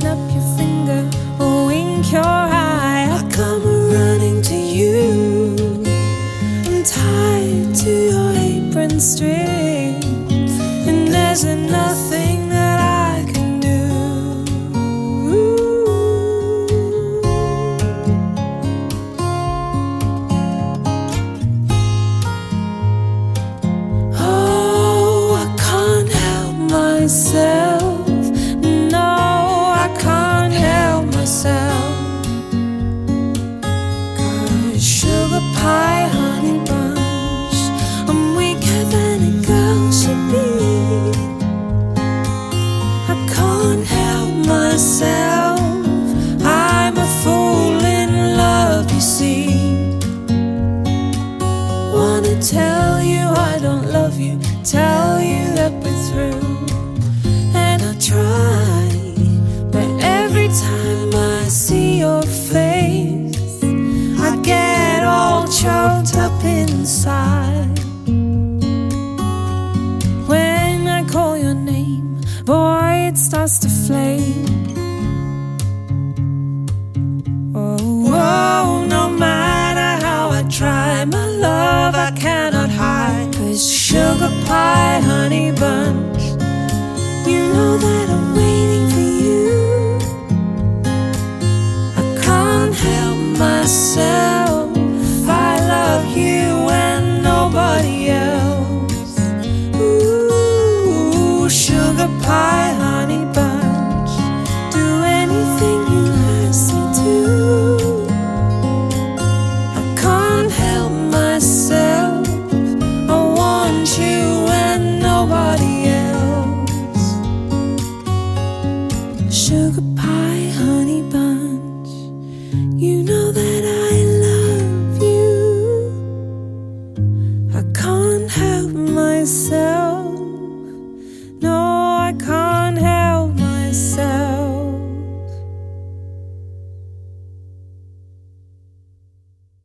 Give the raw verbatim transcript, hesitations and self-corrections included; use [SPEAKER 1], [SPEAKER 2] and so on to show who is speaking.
[SPEAKER 1] snap your finger or wink your eye, I come running to you. I'm tied to your apron string, and there's nothing that I can do. Oh, I can't help myself. No, I can't help myself. 'Cause sugar pie, honey bunch, I'm weaker than a girl should be. I can't help myself. I'm a fool in love, you see. Wanna tell you I don't love you, tell you that we're through, and I try, but every time I see your face, I get all choked up inside. When I call your name, boy, it starts to flame. Oh, oh, no matter how I try, my love I cannot hide. 'Cause sugar pie, honey bunch, you know that I'm waiting for you. I can't help myself, I love you and nobody else. Ooh, sugar pie, honey bunch, do anything you ask me to. I can't help myself, I want you and nobody else. Sugar pie.